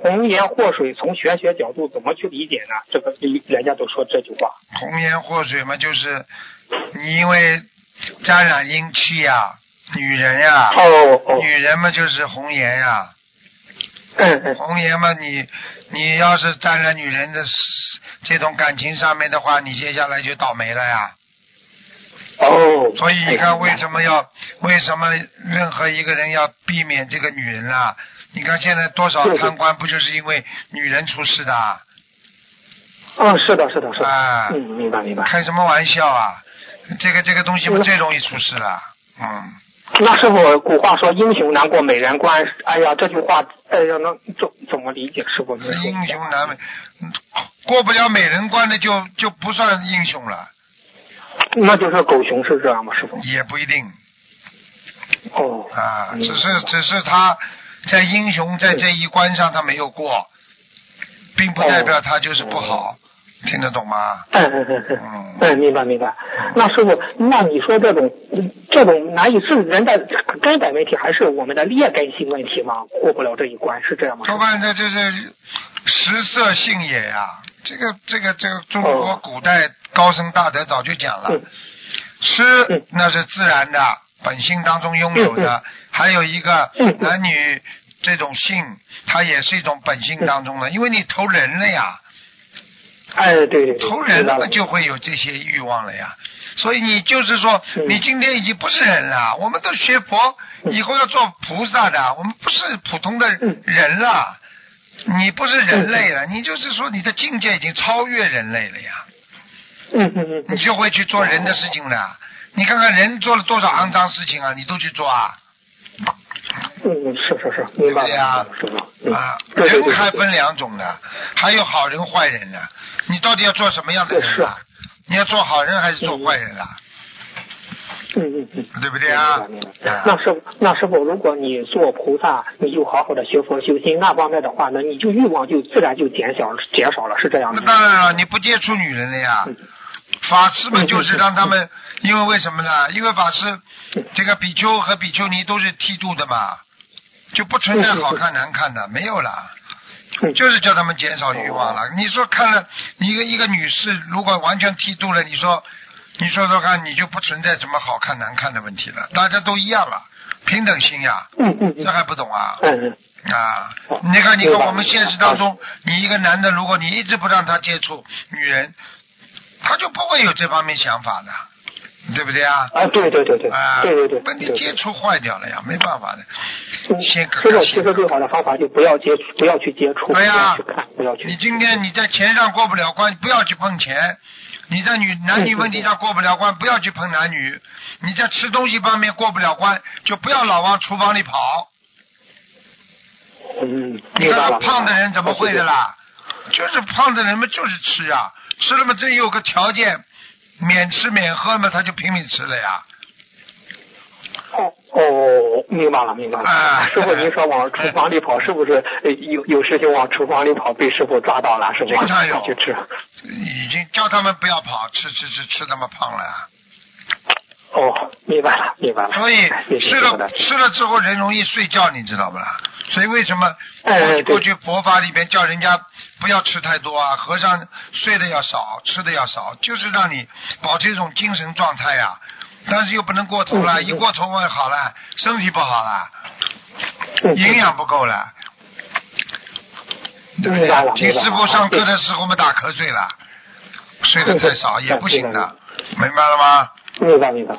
红颜祸水从玄学角度怎么去理解呢？这个人家都说这句话。 红颜祸水嘛，就是你因为沾染阴气呀，女人呀，女人嘛就是红颜呀。红颜嘛，你要是沾染女人的这种感情上面的话，你接下来就倒霉了呀。所以你看为什么任何一个人要避免这个女人啊？你看现在多少贪官不就是因为女人出事的？ 是的。 啊， 明白。 开什么玩笑啊？这个东西不最容易出事了。 那师傅古话说英雄难过美人关，哎呀，这句话那怎么理解？师傅英雄难过不了美人关的就不算英雄了。 那就是狗熊是这样吗？师傅也不一定。只是他在英雄在这一关上他没有过，并不代表他就是不好。听得懂吗？ 明白。那师傅，那你说这种难以是人的根本问题，还是我们的劣根性问题吗？过不了这一关是这样吗？ 多半这是食色性也呀。这个中国古代高僧大德早就讲了，吃那是自然的，本性当中拥有的，还有一个男女这种性，它也是一种本性当中的，因为你投人了呀。 对， 投人了就会有这些欲望了呀。所以你就是说，你今天已经不是人了，我们都学佛，以后要做菩萨的，我们不是普通的人了，你不是人类了，你就是说你的境界已经超越人类了呀。你就会去做人的事情了。你看看人做了多少肮脏事情啊，你都去做啊。 是，明白了。 人还分两种的，还有好人坏人呢。你到底要做什么样的人啊？你要做好人还是做坏人啊？对不对啊？ 那师傅，如果你做菩萨，你就好好的学佛修心，那方面的话呢，你就欲望就自然就减少了，是这样的。 那当然了，你不接触女人了呀。法师们就是让他们，因为为什么呢？因为法师这个比丘和比丘尼都是剃度的嘛，就不存在好看难看的，没有了，就是叫他们减少欲望了。你说看了一个女士如果完全剃度了，你说看，你就不存在什么好看难看的问题了，大家都一样了，平等心呀。这还不懂啊？你看我们现实当中，你一个男的，如果你一直不让他接触女人，他就不会有这方面想法的，对不对啊？ 对。 问题接触坏掉了呀，没办法的。 其实最好的方法就不要去接触， 对呀， 不要去。 你今天你在钱上过不了关，不要去碰钱；你在男女问题上过不了关，不要去碰男女；你在吃东西方面过不了关，就不要老往厨房里跑。你看看胖的人怎么会的啦？就是胖的人们就是吃啊。吃了嘛，真有个条件，免吃免喝嘛，他就拼命吃了呀。 明白了。师傅，您说往厨房里跑，是不是有师兄往厨房里跑被师傅抓到了？是不是？ 经常有去吃。 已经叫他们不要跑，吃那么胖了呀。 明白了。 所以吃了之后人容易睡觉，你知道不啦？所以为什么过去佛法里边叫人家不要吃太多啊？和尚睡的要少，吃的要少，就是让你保持一种精神状态呀。但是又不能过头了，一过头好了，身体不好了，营养不够了，对不对？听师傅上课的时候我们打瞌睡了，睡得太少也不行的，明白了吗？ 明白。